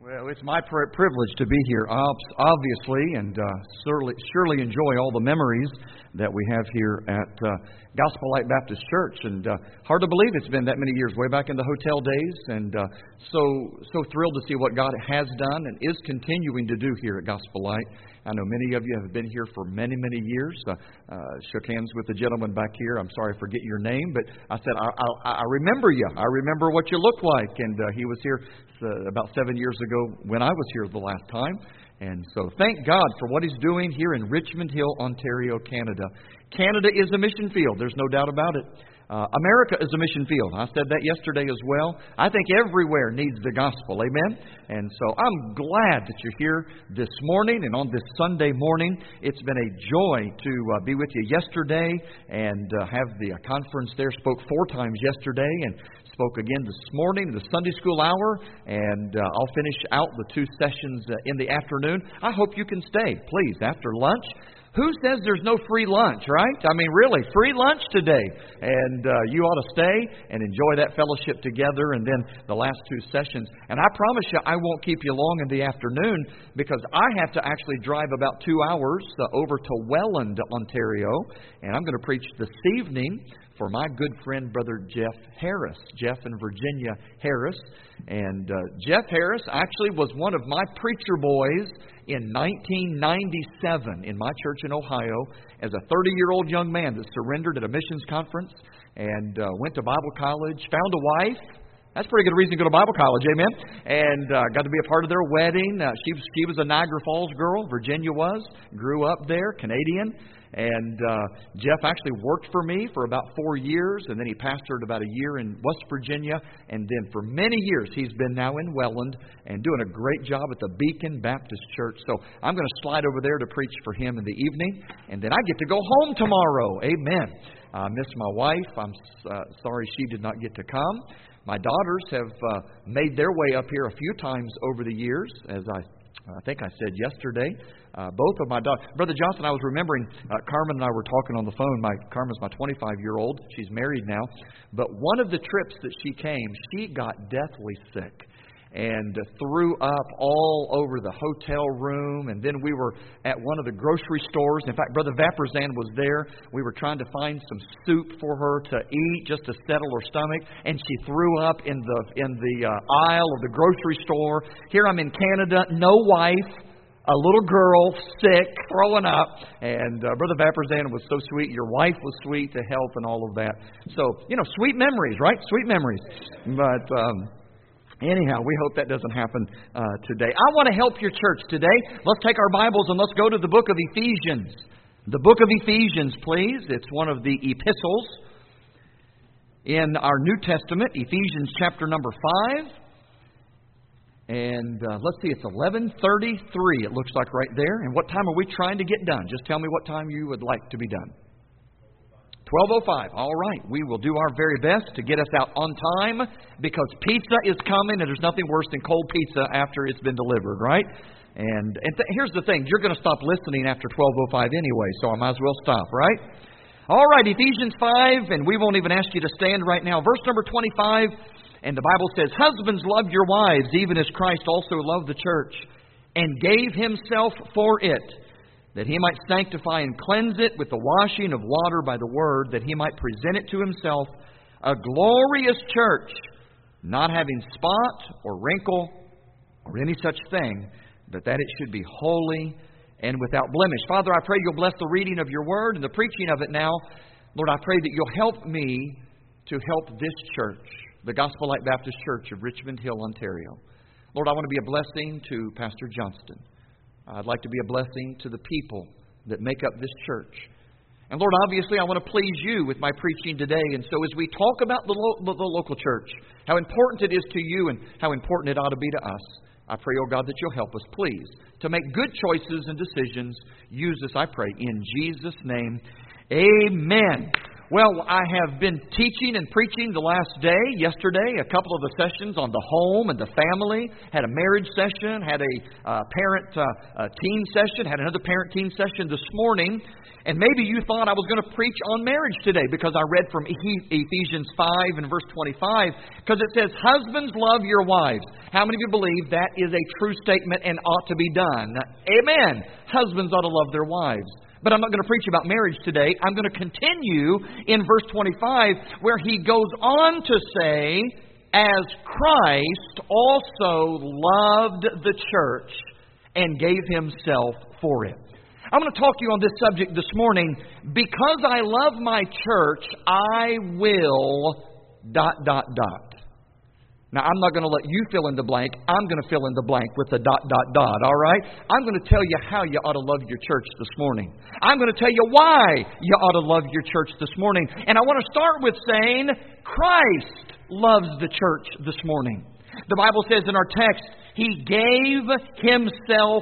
Well, it's my privilege to be here, obviously, and surely enjoy all the memories that we have here at Gospel Light Baptist Church. And hard to believe it's been that many years, way back in the hotel days. And so thrilled to see what God has done and is continuing to do here at Gospel Light. I know many of you have been here for many years. Shook hands with the gentleman back here. I'm sorry I forget your name, but I said, I remember you. I remember what you look like. And he was here about 7 years ago when I was here the last time. And so thank God for what He's doing here in Richmond Hill, Ontario, Canada. Canada is a mission field. There's no doubt about it. America is a mission field. I said that yesterday as well. I think everywhere needs the gospel. Amen? And so I'm glad that you're here this morning and on this Sunday morning. It's been a joy to be with you yesterday and have the conference there. Spoke 4 times yesterday and spoke again this morning, the Sunday school hour, and I'll finish out the 2 sessions in the afternoon. I hope you can stay, please, after lunch. Who says there's no free lunch, right? I mean, really, free lunch today. And you ought to stay and enjoy that fellowship together and then the last 2 sessions. And I promise you, I won't keep you long in the afternoon because I have to actually drive about 2 hours over to Welland, Ontario. And I'm going to preach this evening for my good friend, Brother Jeff Harris. Jeff and Virginia Harris. And Jeff Harris actually was one of my preacher boys in 1997 in my church in Ohio as a 30-year-old young man that surrendered at a missions conference and went to Bible college, found a wife. That's a pretty good reason to go to Bible college, amen? And got to be a part of their wedding. She was a Niagara Falls girl, Virginia was, grew up there, Canadian. And Jeff actually worked for me for about 4 years, and then he pastored about a year in West Virginia. And then for many years, he's been now in Welland and doing a great job at the Beacon Baptist Church. So I'm going to slide over there to preach for him in the evening, and then I get to go home tomorrow. Amen. I miss my wife. I'm sorry she did not get to come. My daughters have made their way up here a few times over the years, as I think I said yesterday. Both of my daughters. Brother Johnson, I was remembering, Carmen and I were talking on the phone. Carmen's my 25-year-old. She's married now. But one of the trips that she came, she got deathly sick and threw up all over the hotel room. And then we were at one of the grocery stores. In fact, Brother Vaperzan was there. We were trying to find some soup for her to eat just to settle her stomach. And she threw up in the aisle of the grocery store. Here I'm in Canada, no wife. A little girl, sick, throwing up. And Brother Vaperzan was so sweet. Your wife was sweet to help and all of that. So, sweet memories, right? Sweet memories. But anyhow, we hope that doesn't happen today. I want to help your church today. Let's take our Bibles and let's go to the book of Ephesians. The book of Ephesians, please. It's one of the epistles in our New Testament, Ephesians chapter number 5. And let's see, it's 11:33, it looks like right there. And what time are we trying to get done? Just tell me what time you would like to be done. 12:05. All right. We will do our very best to get us out on time because pizza is coming and there's nothing worse than cold pizza after it's been delivered, right? And here's the thing. You're going to stop listening after 12:05 anyway, so I might as well stop, right? All right, Ephesians 5, and we won't even ask you to stand right now. Verse number 25. And the Bible says, "Husbands, love your wives, even as Christ also loved the church, and gave Himself for it, that He might sanctify and cleanse it with the washing of water by the word, that He might present it to Himself, a glorious church, not having spot or wrinkle or any such thing, but that it should be holy and without blemish." Father, I pray You'll bless the reading of Your word and the preaching of it now. Lord, I pray that You'll help me to help this church, the Gospel Light Baptist Church of Richmond Hill, Ontario. Lord, I want to be a blessing to Pastor Johnston. I'd like to be a blessing to the people that make up this church. And Lord, obviously I want to please You with my preaching today. And so as we talk about the local church, how important it is to You and how important it ought to be to us, I pray, oh God, that You'll help us, please, to make good choices and decisions. Use us, I pray, in Jesus' name. Amen. Well, I have been teaching and preaching the last day, yesterday, a couple of the sessions on the home and the family, had a marriage session, had a parent-teen session, had another parent-teen session this morning. And maybe you thought I was going to preach on marriage today because I read from Ephesians 5 and verse 25, because it says, "Husbands, love your wives." How many of you believe that is a true statement and ought to be done? Amen. Husbands ought to love their wives. But I'm not going to preach about marriage today. I'm going to continue in verse 25 where he goes on to say, "As Christ also loved the church and gave himself for it." I'm going to talk to you on this subject this morning. Because I love my church, I will ... Now, I'm not going to let you fill in the blank. I'm going to fill in the blank with the ... All right? I'm going to tell you how you ought to love your church this morning. I'm going to tell you why you ought to love your church this morning. And I want to start with saying, Christ loves the church this morning. The Bible says in our text, He gave Himself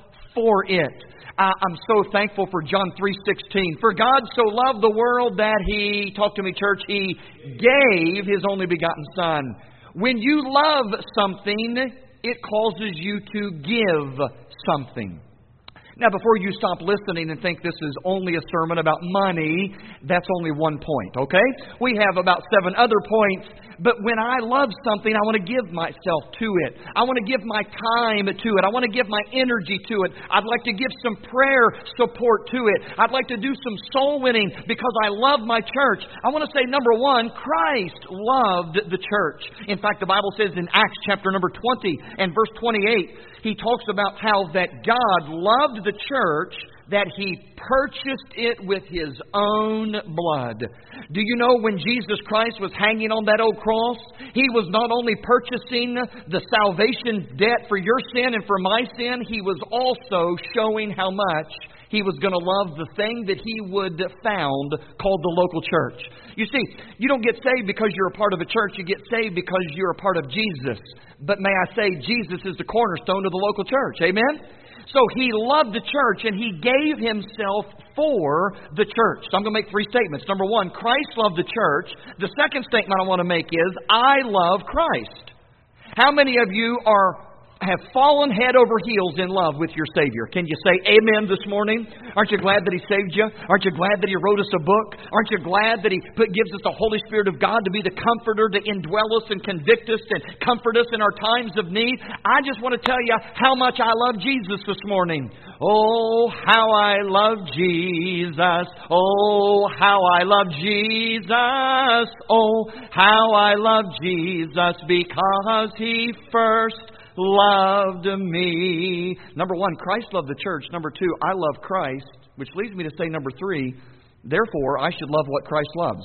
for it. I'm so thankful for John 3:16. For God so loved the world that He, talk to me church, He gave His only begotten Son. When you love something, it causes you to give something. Now, before you stop listening and think this is only a sermon about money, that's only one point, okay? We have about 7 other points. But when I love something, I want to give myself to it. I want to give my time to it. I want to give my energy to it. I'd like to give some prayer support to it. I'd like to do some soul winning because I love my church. I want to say, number 1, Christ loved the church. In fact, the Bible says in Acts chapter number 20 and verse 28, He talks about how that God loved the church, that He purchased it with His own blood. Do you know when Jesus Christ was hanging on that old cross, He was not only purchasing the salvation debt for your sin and for my sin, He was also showing how much He was going to love the thing that He would found called the local church. You see, you don't get saved because you're a part of a church. You get saved because you're a part of Jesus. But may I say, Jesus is the cornerstone of the local church. Amen? So He loved the church and He gave Himself for the church. So I'm going to make 3 statements. Number 1, Christ loved the church. The second statement I want to make is, I love Christ. How many of you have fallen head over heels in love with your Savior? Can you say amen this morning? Aren't you glad that He saved you? Aren't you glad that He wrote us a book? Aren't you glad that He gives us the Holy Spirit of God to be the comforter, to indwell us and convict us and comfort us in our times of need? I just want to tell you how much I love Jesus this morning. Oh, how I love Jesus. Oh, how I love Jesus. Oh, how I love Jesus because He first loved me. Number 1, Christ loved the church. Number 2, I love Christ, which leads me to say number 3, therefore I should love what Christ loves.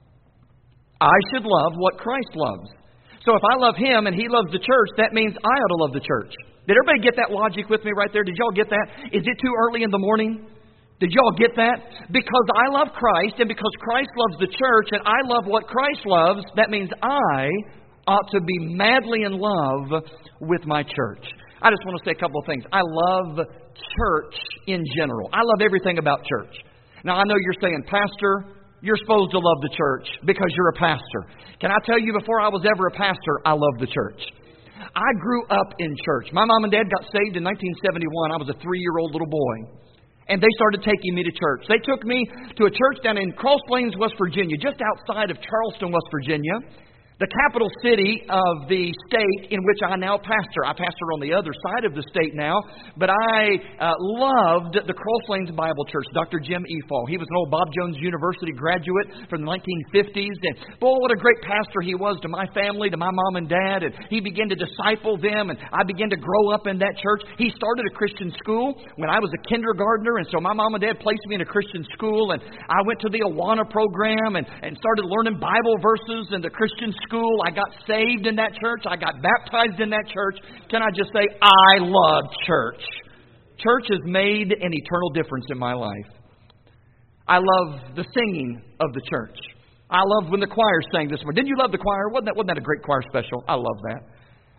I should love what Christ loves. So if I love Him and He loves the church, that means I ought to love the church. Did everybody get that logic with me right there? Did y'all get that? Is it too early in the morning? Did y'all get that? Because I love Christ and because Christ loves the church and I love what Christ loves, that means I ought to be madly in love with my church. I just want to say a couple of things. I love church in general. I love everything about church. Now, I know you're saying, Pastor, you're supposed to love the church because you're a pastor. Can I tell you, before I was ever a pastor, I loved the church. I grew up in church. My mom and dad got saved in 1971. I was a 3-year-old little boy. And they started taking me to church. They took me to a church down in Cross Plains, West Virginia, just outside of Charleston, West Virginia, the capital city of the state in which I now pastor. I pastor on the other side of the state now, but I loved the Cross Plains Bible Church, Dr. Jim Efall. He was an old Bob Jones University graduate from the 1950s, and boy, what a great pastor he was to my family, to my mom and dad, and he began to disciple them, and I began to grow up in that church. He started a Christian school when I was a kindergartner, and so my mom and dad placed me in a Christian school, and I went to the Awana program and started learning Bible verses in the Christian school. I got saved in that church. I got baptized in that church. Can I just say, I love church. Church has made an eternal difference in my life. I love the singing of the church. I love when the choir sang this morning. Didn't you love the choir? Wasn't that a great choir special? I love that.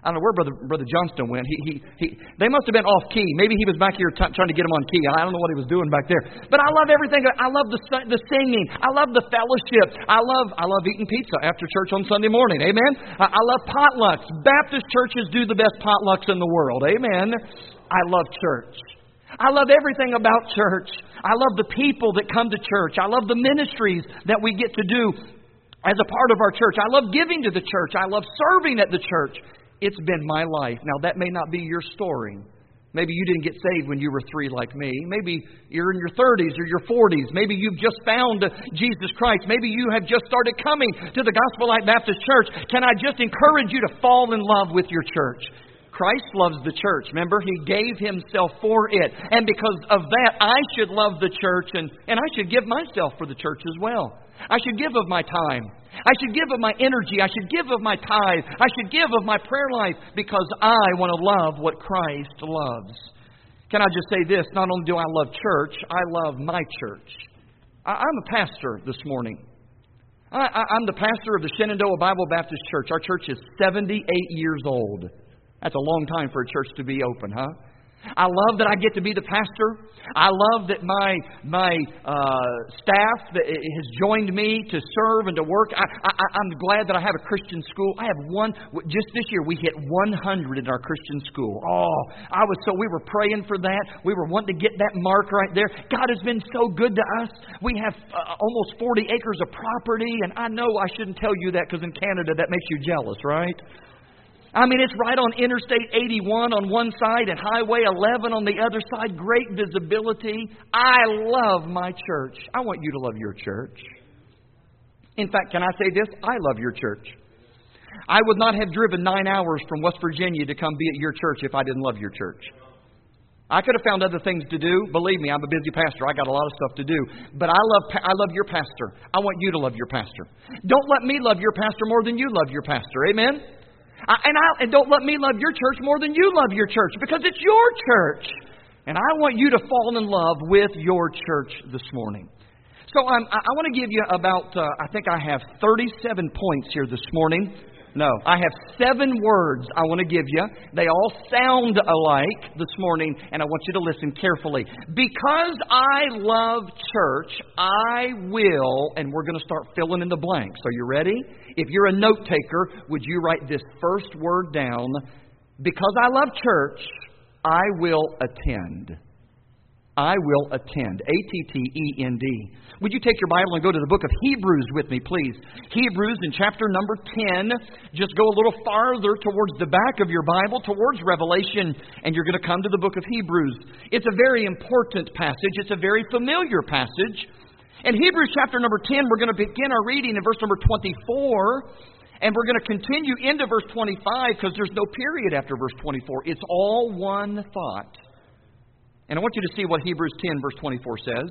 I don't know where Brother Johnston went. They must have been off key. Maybe he was back here trying to get him on key. I don't know what he was doing back there. But I love everything. I love the singing. I love the fellowship. I love eating pizza after church on Sunday morning. Amen. I love potlucks. Baptist churches do the best potlucks in the world. Amen. I love church. I love everything about church. I love the people that come to church. I love the ministries that we get to do as a part of our church. I love giving to the church. I love serving at the church. It's been my life. Now, that may not be your story. Maybe you didn't get saved when you were 3 like me. Maybe you're in your 30s or your 40s. Maybe you've just found Jesus Christ. Maybe you have just started coming to the Gospel Light Baptist Church. Can I just encourage you to fall in love with your church? Christ loves the church. Remember, He gave Himself for it. And because of that, I should love the church and I should give myself for the church as well. I should give of my time. I should give of my energy. I should give of my tithe. I should give of my prayer life because I want to love what Christ loves. Can I just say this? Not only do I love church, I love my church. I'm a pastor this morning. I'm the pastor of the Shenandoah Bible Baptist Church. Our church is 78 years old. That's a long time for a church to be open, huh? I love that I get to be the pastor. I love that my staff that has joined me to serve and to work. I'm glad that I have a Christian school. I have one. Just this year, we hit 100 in our Christian school. We were praying for that. We were wanting to get that mark right there. God has been so good to us. We have almost 40 acres of property, and I know I shouldn't tell you that because in Canada that makes you jealous, right? I mean, it's right on Interstate 81 on one side and Highway 11 on the other side. Great visibility. I love my church. I want you to love your church. In fact, can I say this? I love your church. I would not have driven 9 hours from West Virginia to come be at your church if I didn't love your church. I could have found other things to do. Believe me, I'm a busy pastor. I got a lot of stuff to do. But I love your pastor. I want you to love your pastor. Don't let me love your pastor more than you love your pastor. Amen? And don't let me love your church more than you love your church, because it's your church. And I want you to fall in love with your church this morning. So I want to give you about, I think I have 37 points here this morning. No, I have 7 words I want to give you. They all sound alike this morning, and I want you to listen carefully. Because I love church, I will, and we're going to start filling in the blanks. Are you ready? If you're a note taker, would you write this first word down? Because I love church, I will attend. I will attend. A-T-T-E-N-D. Would you take your Bible and go to the book of Hebrews with me, please? Hebrews in chapter number 10. Just go a little farther towards the back of your Bible, towards Revelation, and you're going to come to the book of Hebrews. It's a very important passage. It's a very familiar passage. In Hebrews chapter number 10, we're going to begin our reading in verse number 24, and we're going to continue into verse 25 because there's no period after verse 24. It's all one thought. And I want you to see what Hebrews 10 verse 24 says.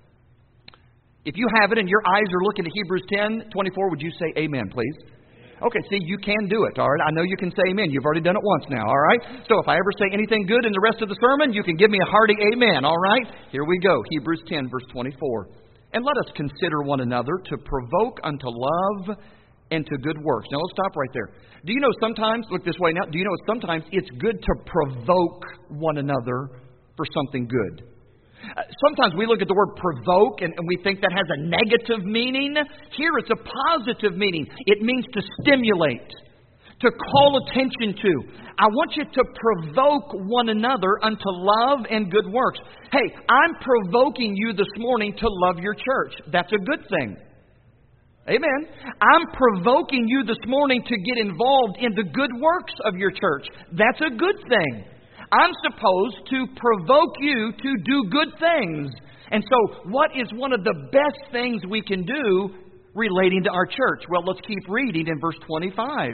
If you have it and your eyes are looking at Hebrews 10, 24, would you say amen, please? Okay, see, you can do it, all right? I know you can say amen. You've already done it once now, all right? So if I ever say anything good in the rest of the sermon, you can give me a hearty amen, all right? Here we go, Hebrews 10, verse 24. And let us consider one another to provoke unto love and to good works. Now, let's stop right there. Do you know sometimes, look this way now, do you know sometimes it's good to provoke one another for something good? Sometimes we look at the word provoke and we think that has a negative meaning. Here it's a positive meaning. It means to stimulate, to call attention to. I want you to provoke one another unto love and good works. Hey, I'm provoking you this morning to love your church. That's a good thing. Amen. I'm provoking you this morning to get involved in the good works of your church. That's a good thing. I'm supposed to provoke you to do good things. And so, what is one of the best things we can do relating to our church? Well, let's keep reading in verse 25.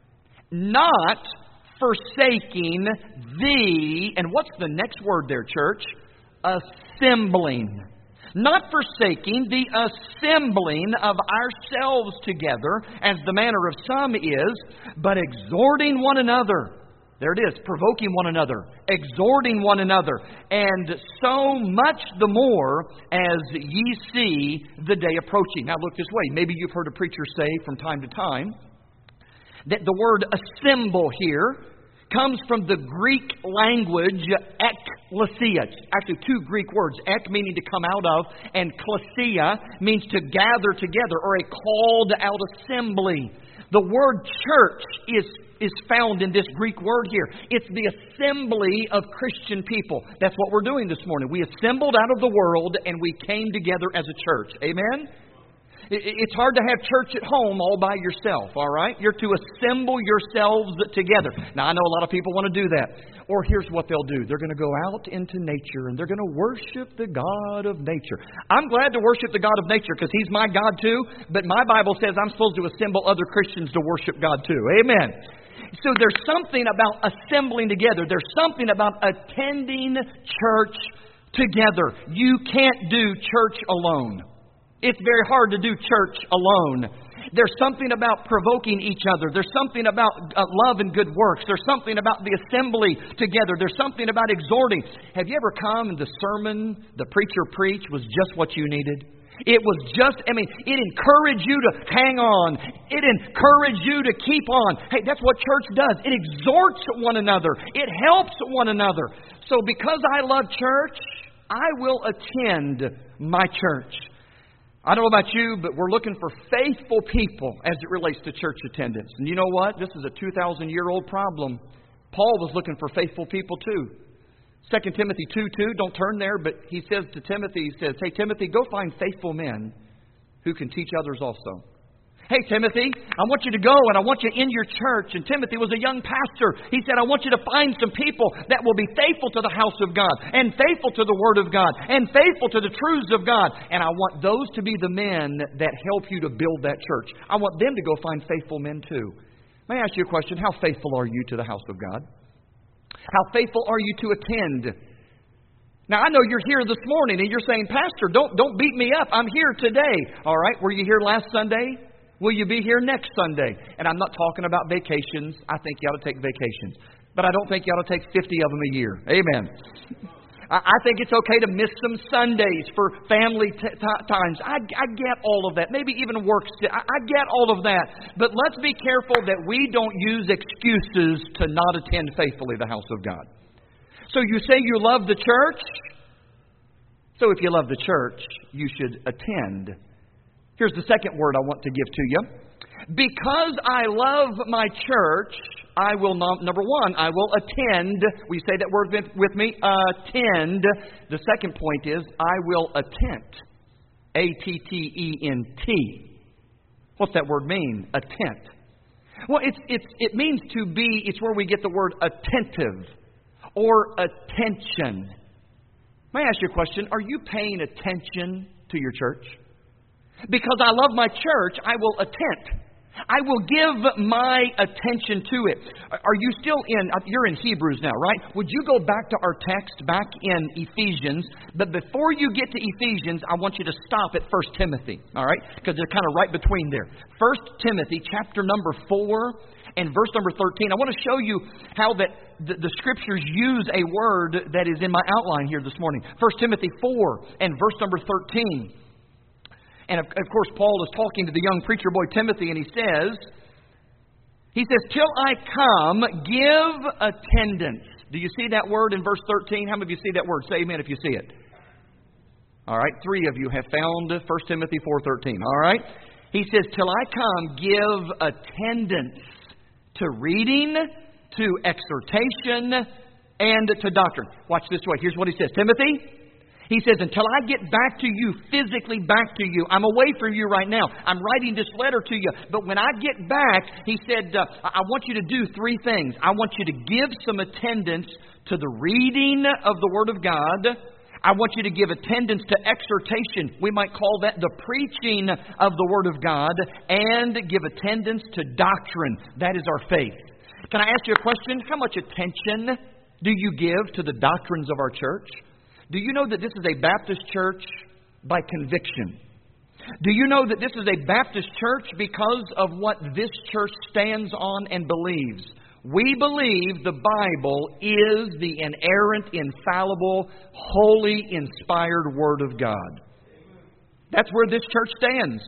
Not forsaking the, and what's the next word there, church? Assembling. Not forsaking the assembling of ourselves together, as the manner of some is, but exhorting one another. There it is, provoking one another, exhorting one another, and so much the more as ye see the day approaching. Now look this way. Maybe you've heard a preacher say from time to time that the word assemble here comes from the Greek language ekklesia. Actually, two Greek words. Ek meaning to come out of, and klesia means to gather together, or a called out assembly. The word church is found in this Greek word here. It's the assembly of Christian people. That's what we're doing this morning. We assembled out of the world and we came together as a church. Amen? It's hard to have church at home all by yourself, all right? You're to assemble yourselves together. Now, I know a lot of people want to do that. Or here's what they'll do. They're going to go out into nature and they're going to worship the God of nature. I'm glad to worship the God of nature because He's my God too. But my Bible says I'm supposed to assemble other Christians to worship God too. Amen. So there's something about assembling together. There's something about attending church together. You can't do church alone. It's very hard to do church alone. There's something about provoking each other. There's something about love and good works. There's something about the assembly together. There's something about exhorting. Have you ever come and the sermon the preacher preached was just what you needed? It was just, it encouraged you to hang on. It encouraged you to keep on. Hey, that's what church does. It exhorts one another. It helps one another. So because I love church, I will attend my church. I don't know about you, but we're looking for faithful people as it relates to church attendance. And you know what? This is a 2,000-year-old problem. Paul was looking for faithful people too. 2 Timothy 2:2, don't turn there, but he says to Timothy, hey, Timothy, go find faithful men who can teach others also. Hey, Timothy, I want you to go and I want you in your church. And Timothy was a young pastor. He said, I want you to find some people that will be faithful to the house of God and faithful to the Word of God and faithful to the truths of God. And I want those to be the men that help you to build that church. I want them to go find faithful men too. May I ask you a question? How faithful are you to the house of God? How faithful are you to attend? Now, I know you're here this morning and you're saying, Pastor, don't beat me up. I'm here today. All right, were you here last Sunday? Will you be here next Sunday? And I'm not talking about vacations. I think you ought to take vacations. But I don't think you ought to take 50 of them a year. Amen. I think it's okay to miss some Sundays for family times. I get all of that. Maybe even work. I get all of that. But let's be careful that we don't use excuses to not attend faithfully the house of God. So you say you love the church? So if you love the church, you should attend. Here's the second word I want to give to you. Because I love my church, I will not, number one, I will attend. Will you say that word with me? Attend. The second point is, I will attent. A-T-T-E-N-T. What's that word mean? Attent. Well, it means to be, it's where we get the word attentive or attention. May I ask you a question? Are you paying attention to your church? Because I love my church, I will attent. I will give my attention to it. Are you still you're in Hebrews now, right? Would you go back to our text, back in Ephesians? But before you get to Ephesians, I want you to stop at 1 Timothy, all right? Because they're kind of right between there. 1 Timothy, chapter number 4 and verse number 13. I want to show you how that the Scriptures use a word that is in my outline here this morning. 1 Timothy 4 and verse number 13. And of course, Paul is talking to the young preacher boy Timothy, and he says, till I come, give attendance. Do you see that word in verse 13? How many of you see that word? Say amen if you see it. All right, 3 of you have found 1 Timothy 4:13. All right. He says, till I come, give attendance to reading, to exhortation, and to doctrine. Watch this way. Here's what he says. Timothy, he says, until I get back to you, physically back to you, I'm away from you right now. I'm writing this letter to you. But when I get back, he said, I want you to do 3 things. I want you to give some attendance to the reading of the Word of God. I want you to give attendance to exhortation. We might call that the preaching of the Word of God. And give attendance to doctrine. That is our faith. Can I ask you a question? How much attention do you give to the doctrines of our church? Do you know that this is a Baptist church by conviction? Do you know that this is a Baptist church because of what this church stands on and believes? We believe the Bible is the inerrant, infallible, holy, inspired Word of God. That's where this church stands.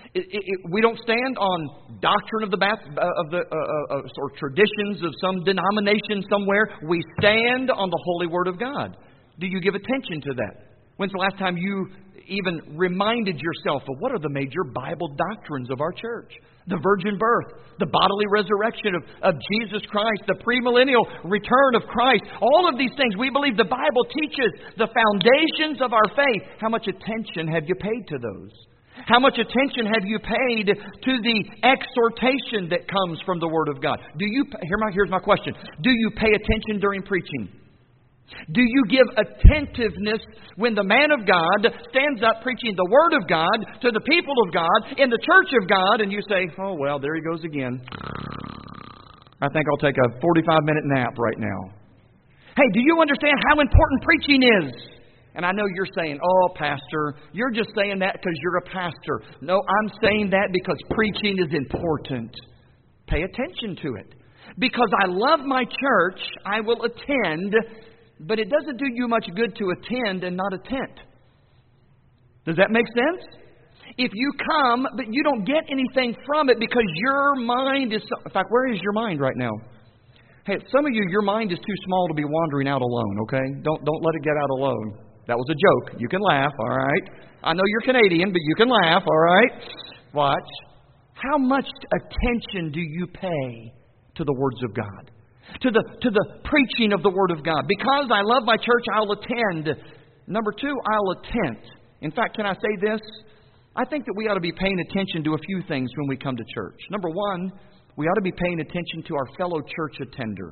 We don't stand on doctrine of or traditions of some denomination somewhere. We stand on the holy Word of God. Do you give attention to that? When's the last time you even reminded yourself of what are the major Bible doctrines of our church? The virgin birth, the bodily resurrection of Jesus Christ, the premillennial return of Christ. All of these things, we believe the Bible teaches the foundations of our faith. How much attention have you paid to those? How much attention have you paid to the exhortation that comes from the Word of God? Here's my question. Do you pay attention during preaching? Do you give attentiveness when the man of God stands up preaching the Word of God to the people of God in the church of God, and you say, oh, well, there he goes again. I think I'll take a 45-minute nap right now. Hey, do you understand how important preaching is? And I know you're saying, oh, Pastor, you're just saying that because you're a pastor. No, I'm saying that because preaching is important. Pay attention to it. Because I love my church, I will attend. But it doesn't do you much good to attend and not attend. Does that make sense? If you come, but you don't get anything from it because your mind is... In fact, where is your mind right now? Hey, some of you, your mind is too small to be wandering out alone, okay? Don't let it get out alone. That was a joke. You can laugh, all right? I know you're Canadian, but you can laugh, all right? Watch. How much attention do you pay to the words of God? To the preaching of the Word of God. Because I love my church, I'll attend. Number two, I'll attend. In fact, can I say this? I think that we ought to be paying attention to a few things when we come to church. Number one, we ought to be paying attention to our fellow church attender.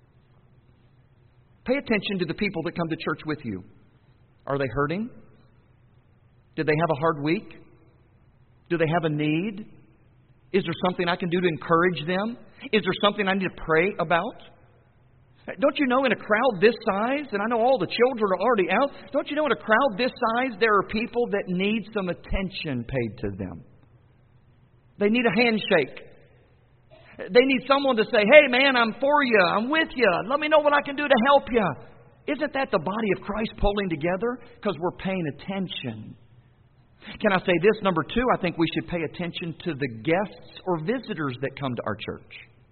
Pay attention to the people that come to church with you. Are they hurting? Did they have a hard week? Do they have a need? Is there something I can do to encourage them? Is there something I need to pray about? Don't you know in a crowd this size, and I know all the children are already out, don't you know in a crowd this size there are people that need some attention paid to them? They need a handshake. They need someone to say, hey man, I'm for you, I'm with you, let me know what I can do to help you. Isn't that the body of Christ pulling together? Because we're paying attention. Can I say this? Number two, I think we should pay attention to the guests or visitors that come to our church.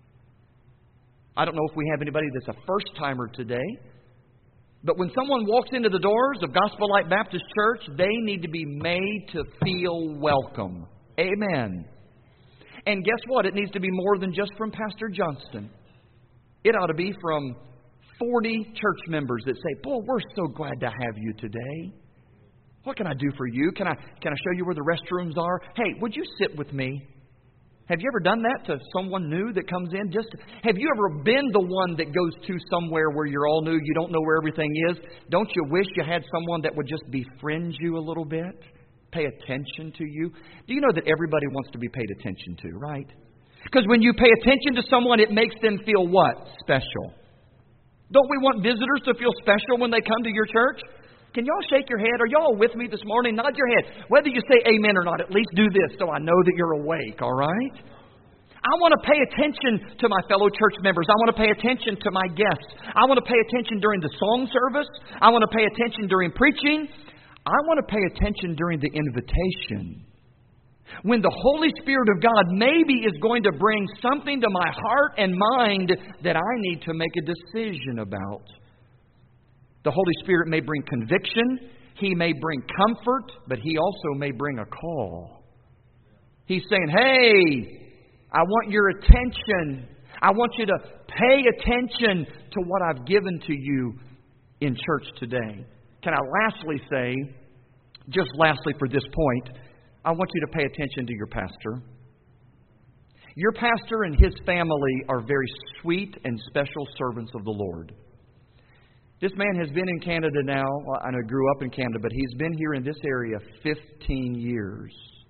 I don't know if we have anybody that's a first-timer today, but when someone walks into the doors of Gospel Light Baptist Church, they need to be made to feel welcome. Amen. And guess what? It needs to be more than just from Pastor Johnston. It ought to be from 40 church members that say, boy, we're so glad to have you today. What can I do for you? Can I show you where the restrooms are? Hey, would you sit with me? Have you ever done that to someone new that comes in? Have you ever been the one that goes to somewhere where you're all new, you don't know where everything is? Don't you wish you had someone that would just befriend you a little bit? Pay attention to you? Do you know that everybody wants to be paid attention to, right? Because when you pay attention to someone, it makes them feel what? Special. Don't we want visitors to feel special when they come to your church? Can y'all shake your head? Are y'all with me this morning? Nod your head. Whether you say amen or not, at least do this so I know that you're awake, all right? I want to pay attention to my fellow church members. I want to pay attention to my guests. I want to pay attention during the song service. I want to pay attention during preaching. I want to pay attention during the invitation. When the Holy Spirit of God maybe is going to bring something to my heart and mind that I need to make a decision about. The Holy Spirit may bring conviction. He may bring comfort, but He also may bring a call. He's saying, hey, I want your attention. I want you to pay attention to what I've given to you in church today. Can I lastly say, just lastly for this point, I want you to pay attention to your pastor. Your pastor and his family are very sweet and special servants of the Lord. This man has been in Canada now. I know he grew up in Canada, but he's been here in this area 15 years.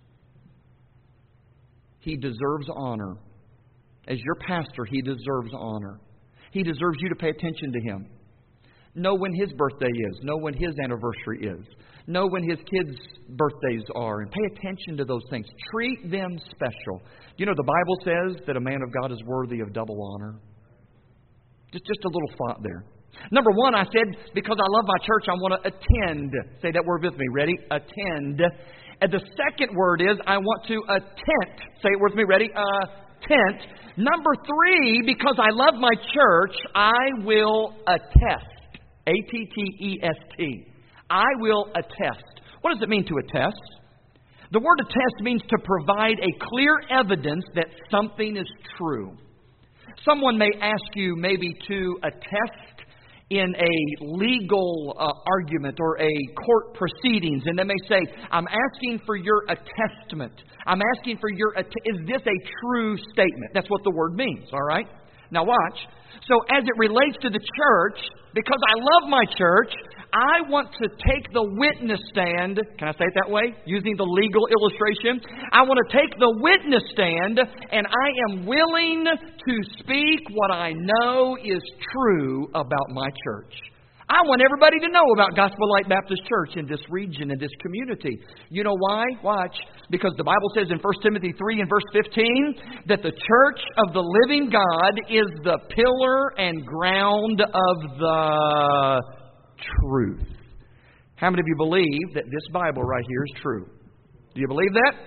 He deserves honor. As your pastor, he deserves honor. He deserves you to pay attention to him. Know when his birthday is. Know when his anniversary is. Know when his kids' birthdays are. And pay attention to those things. Treat them special. You know, the Bible says that a man of God is worthy of double honor. Just a little thought there. Number one, I said, because I love my church, I want to attend. Say that word with me. Ready? Attend. And the second word is, I want to attent. Say it with me, ready? Attent. Number 3, because I love my church, I will attest. A-T-T-E-S-T. I will attest. What does it mean to attest? The word attest means to provide a clear evidence that something is true. Someone may ask you maybe to attest in a legal argument or a court proceedings, and they may say, I'm asking for your attestment. I'm asking for your, is this a true statement? That's what the word means, all right? Now watch. So as it relates to the church, because I love my church, I want to take the witness stand. Can I say it that way? Using the legal illustration. I want to take the witness stand, and I am willing to speak what I know is true about my church. I want everybody to know about Gospel Light Baptist Church in this region, in this community. You know why? Watch. Because the Bible says in 1 Timothy 3 and verse 15 that the church of the living God is the pillar and ground of the truth. How many of you believe that this Bible right here is true? Do you believe that?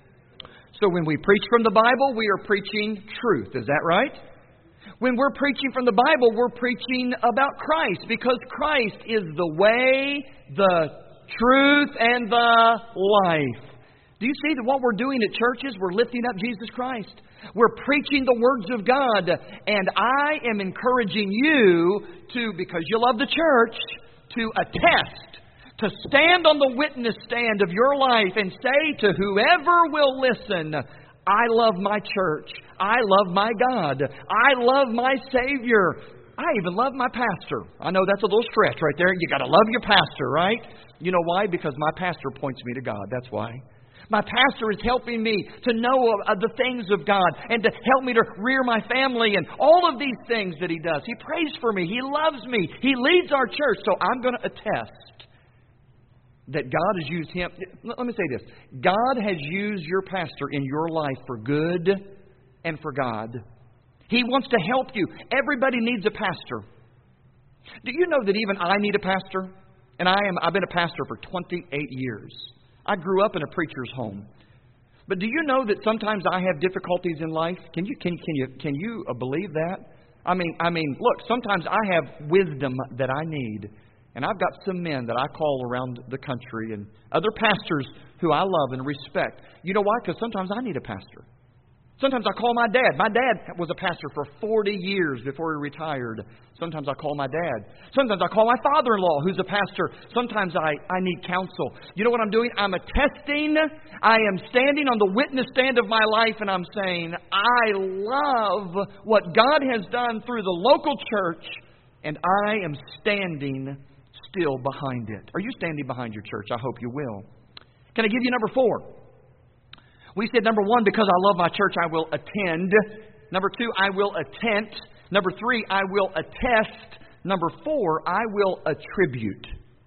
So when we preach from the Bible, we are preaching truth. Is that right? When we're preaching from the Bible, we're preaching about Christ, because Christ is the way, the truth, and the life. Do you see that what we're doing at churches, we're lifting up Jesus Christ. We're preaching the words of God. And I am encouraging you to, because you love the church, to attest, to stand on the witness stand of your life and say to whoever will listen, I love my church. I love my God. I love my Savior. I even love my pastor. I know that's a little stretch right there. You got to love your pastor, right? You know why? Because my pastor points me to God. That's why. My pastor is helping me to know the things of God and to help me to rear my family and all of these things that he does. He prays for me. He loves me. He leads our church. So I'm going to attest that God has used him. Let me say this. God has used your pastor in your life for good and for God. He wants to help you. Everybody needs a pastor. Do you know that even I need a pastor? And I've been a pastor for 28 years. I grew up in a preacher's home. But do you know that sometimes I have difficulties in life? Can you believe that? I mean, look, sometimes I have wisdom that I need. And I've got some men that I call around the country and other pastors who I love and respect. You know why? Because sometimes I need a pastor. Sometimes I call my dad. My dad was a pastor for 40 years before he retired. Sometimes I call my dad. Sometimes I call my father-in-law, who's a pastor. Sometimes I need counsel. You know what I'm doing? I'm attesting. I am standing on the witness stand of my life, and I'm saying, I love what God has done through the local church, and I am standing still behind it. Are you standing behind your church? I hope you will. Can I give you number 4? We said number 1, because I love my church, I will attend. Number 2, I will attent. Number 3, I will attest. Number 4, I will attribute.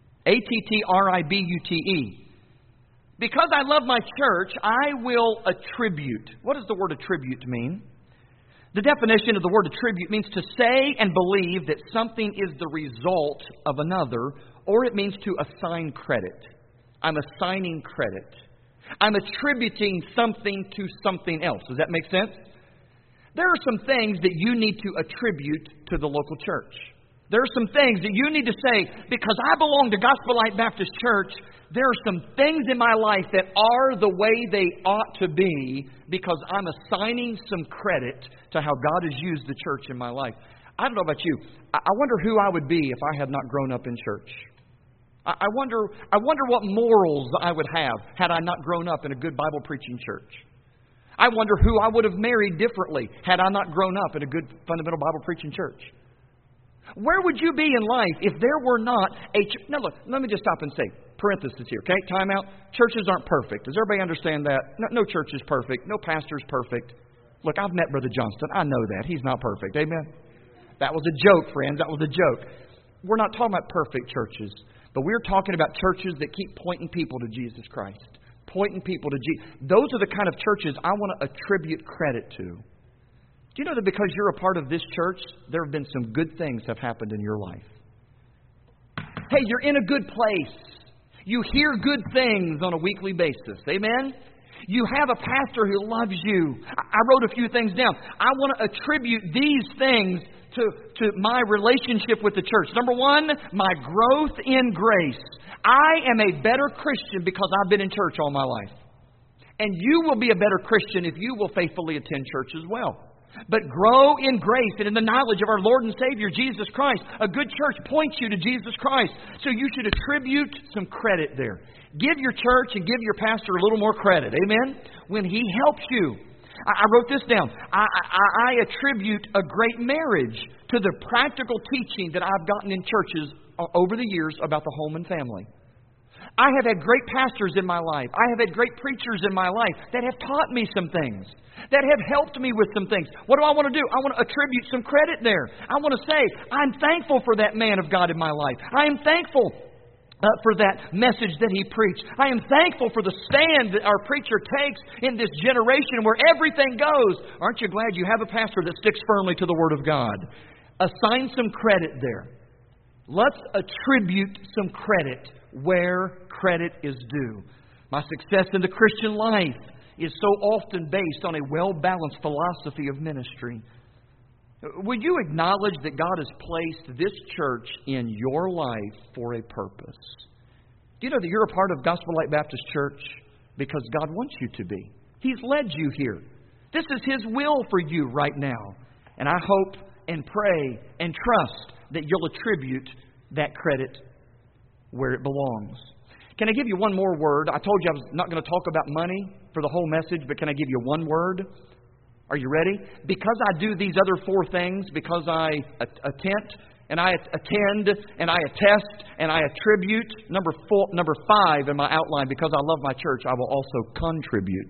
A-T-T-R-I-B-U-T-E. Because I love my church, I will attribute. What does the word attribute mean? The definition of the word attribute means to say and believe that something is the result of another, or it means to assign credit. I'm assigning credit. I'm attributing something to something else. Does that make sense? There are some things that you need to attribute to the local church. There are some things that you need to say, because I belong to Gospel Light Baptist Church, there are some things in my life that are the way they ought to be, because I'm assigning some credit to how God has used the church in my life. I don't know about you. I wonder who I would be if I had not grown up in church. I wonder what morals I would have had I not grown up in a good Bible preaching church. I wonder who I would have married differently had I not grown up in a good fundamental Bible preaching church. Where would you be in life if there were not a church? Now look, let me just stop and say, parenthesis here, okay? Time out. Churches aren't perfect. Does everybody understand that? No church is perfect. No pastor is perfect. Look, I've met Brother Johnston. I know that. He's not perfect. Amen? That was a joke, friends. That was a joke. We're not talking about perfect churches. But we're talking about churches that keep pointing people to Jesus Christ. Pointing people to Jesus. Those are the kind of churches I want to attribute credit to. Do you know that because you're a part of this church, there have been some good things have happened in your life? Hey, you're in a good place. You hear good things on a weekly basis. Amen? You have a pastor who loves you. I wrote a few things down. I want to attribute these things to my relationship with the church. Number one, my growth in grace. I am a better Christian because I've been in church all my life. And you will be a better Christian if you will faithfully attend church as well. But grow in grace and in the knowledge of our Lord and Savior, Jesus Christ. A good church points you to Jesus Christ. So you should attribute some credit there. Give your church and give your pastor a little more credit. Amen? When he helps you. I wrote this down. I attribute a great marriage to the practical teaching that I've gotten in churches over the years about the home and family. I have had great pastors in my life. I have had great preachers in my life that have taught me some things, that have helped me with some things. What do I want to do? I want to attribute some credit there. I want to say, I'm thankful for that man of God in my life. I am thankful for that message that he preached. I am thankful for the stand that our preacher takes in this generation where everything goes. Aren't you glad you have a pastor that sticks firmly to the Word of God? Assign some credit there. Let's attribute some credit where credit is due. My success in the Christian life is so often based on a well-balanced philosophy of ministry. Would you acknowledge that God has placed this church in your life for a purpose? Do you know that you're a part of Gospel Light Baptist Church because God wants you to be? He's led you here. This is His will for you right now. And I hope and pray and trust that you'll attribute that credit where it belongs. Can I give you one more word? I told you I was not going to talk about money for the whole message, but can I give you one word? Are you ready? Because I do these other four things, because I attend and I attend and I attest and I attribute, number 5 in my outline, because I love my church, I will also contribute.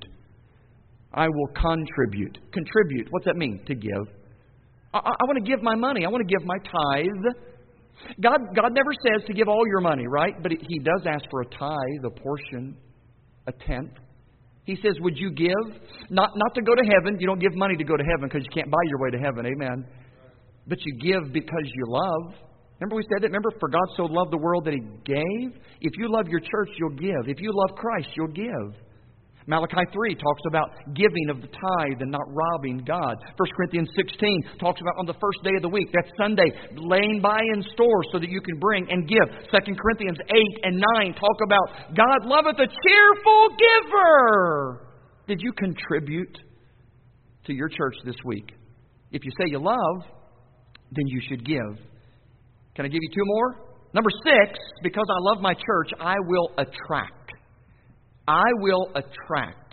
I will contribute. Contribute, what's that mean? To give. I want to give my money. I want to give my tithe. God never says to give all your money, right? But He does ask for a tithe, a portion, a tenth. He says, would you give? Not to go to heaven. You don't give money to go to heaven because you can't buy your way to heaven. Amen. But you give because you love. Remember we said that? Remember, for God so loved the world that He gave? If you love your church, you'll give. If you love Christ, you'll give. Malachi 3 talks about giving of the tithe and not robbing God. 1 Corinthians 16 talks about on the first day of the week, that's Sunday, laying by in store so that you can bring and give. 2 Corinthians 8 and 9 talk about God loveth a cheerful giver. Did you contribute to your church this week? If you say you love, then you should give. Can I give you 2 more? Number 6, because I love my church, I will attract. I will attract.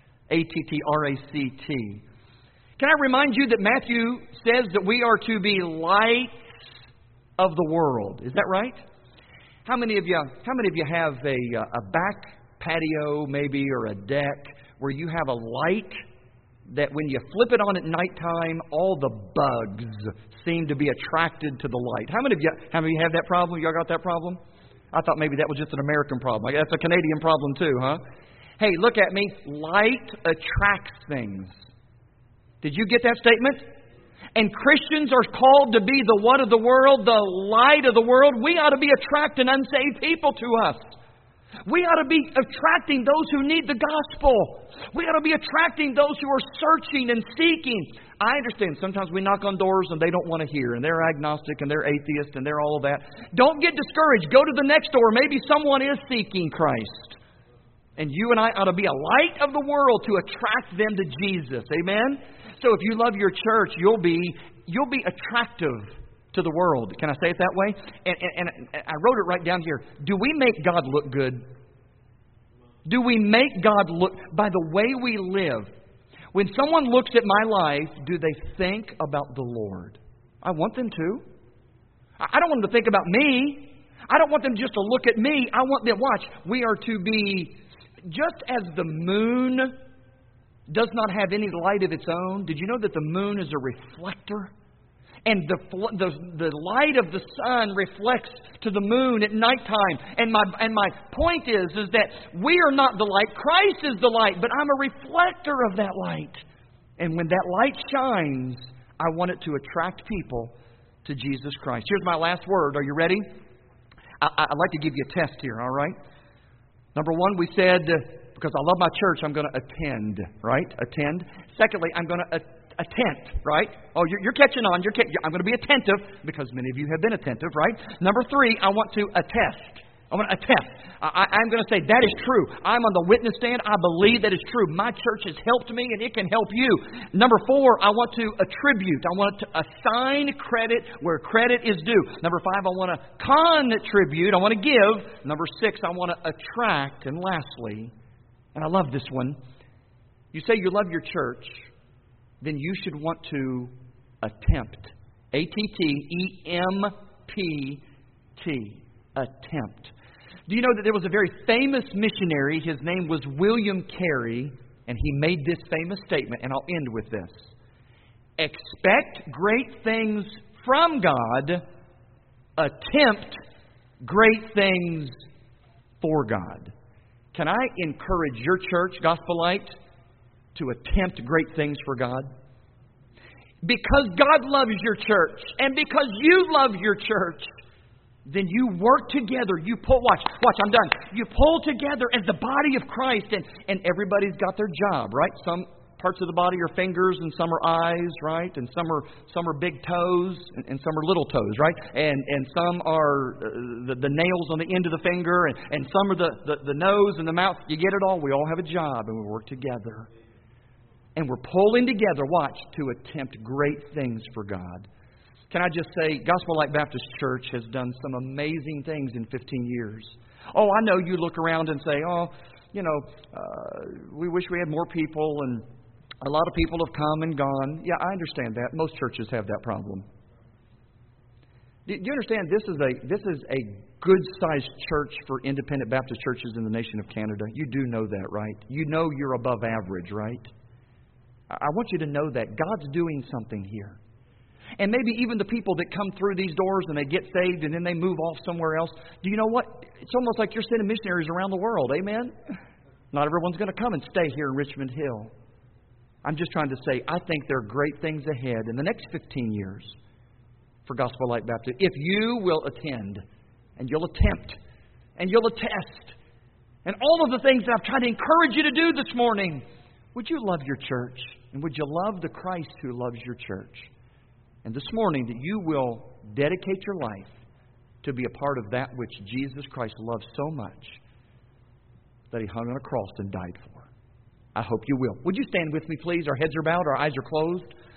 A-T-T-R-A-C-T. Can I remind you that Matthew says that we are to be lights of the world? Is that right? How many of you have a back patio maybe or a deck where you have a light that when you flip it on at nighttime, all the bugs seem to be attracted to the light? How many of you have that problem? Y'all got that problem? I thought maybe that was just an American problem. That's a Canadian problem too, huh? Hey, look at me. Light attracts things. Did you get that statement? And Christians are called to be the what of the world? The light of the world. We ought to be attracting unsaved people to us. We ought to be attracting those who need the gospel. We ought to be attracting those who are searching and seeking. I understand sometimes we knock on doors and they don't want to hear, and they're agnostic and they're atheist and they're all of that. Don't get discouraged. Go to the next door. Maybe someone is seeking Christ. And you and I ought to be a light of the world to attract them to Jesus. Amen? So if you love your church, you'll be attractive to the world. Can I say it that way? And I wrote it right down here. Do we make God look good? Do we make God look by the way we live? When someone looks at my life, do they think about the Lord? I want them to. I don't want them to think about me. I don't want them just to look at me. I want them, watch, we are to be, just as the moon does not have any light of its own. Did you know that the moon is a reflector? And the light of the sun reflects to the moon at nighttime. And my point is that we are not the light. Christ is the light, but I'm a reflector of that light. And when that light shines, I want it to attract people to Jesus Christ. Here's my last word. Are you ready? I'd like to give you a test here, all right? Number one, we said, because I love my church, I'm going to attend, right? Attend. Secondly, I'm going to attent, right? Oh, you're catching on. I'm going to be attentive, because many of you have been attentive, right? Number three, I want to attest. I want to attest. I'm going to say that is true. I'm on the witness stand. I believe that is true. My church has helped me, and it can help you. Number four, I want to attribute. I want to assign credit where credit is due. Number five, I want to contribute. I want to give. Number six, I want to attract. And lastly, and I love this one, you say you love your church, then you should want to attempt. A-T-T-E-M-P-T. Attempt. Do you know that there was a very famous missionary? His name was William Carey, and he made this famous statement, and I'll end with this. Expect great things from God. Attempt great things for God. Can I encourage your church, Gospel Light, to attempt great things for God? Because God loves your church, and because you love your church, then you work together. You pull, watch, I'm done. You pull together as the body of Christ, and everybody's got their job, right? Some parts of the body are fingers, and some are eyes, right? And some are big toes, and some are little toes, right? And some are the nails on the end of the finger, and some are the nose and the mouth. You get it all. We all have a job, and we work together. And we're pulling together, watch, to attempt great things for God. Can I just say, Gospel Light Baptist Church has done some amazing things in 15 years. Oh, I know you look around and say, we wish we had more people, and a lot of people have come and gone. Yeah, I understand that. Most churches have that problem. Do you understand this is a good-sized church for independent Baptist churches in the nation of Canada? You do know that, right? You know you're above average, right? I want you to know that God's doing something here. And maybe even the people that come through these doors and they get saved and then they move off somewhere else. Do you know what? It's almost like you're sending missionaries around the world. Amen? Not everyone's going to come and stay here in Richmond Hill. I'm just trying to say, I think there are great things ahead in the next 15 years for Gospel Light Baptist. If you will attend, and you'll attempt, and you'll attest, and all of the things that I've tried to encourage you to do this morning, would you love your church? And would you love the Christ who loves your church? And this morning, that you will dedicate your life to be a part of that which Jesus Christ loves so much that He hung on a cross and died for. I hope you will. Would you stand with me, please? Our heads are bowed, our eyes are closed.